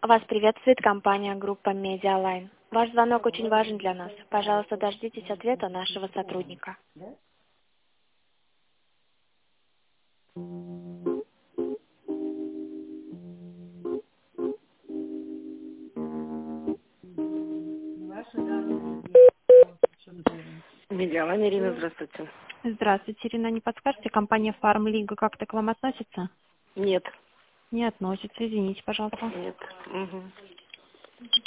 Вас приветствует компания группа Медиалайн. Ваш звонок очень важен для нас. Пожалуйста, дождитесь ответа нашего сотрудника. Медиалайн, Ирина, здравствуйте. Здравствуйте, Ирина. Не подскажете, компания Фармлига как-то к вам относится? Нет, Не относится. Извините, пожалуйста. нет. Мгм.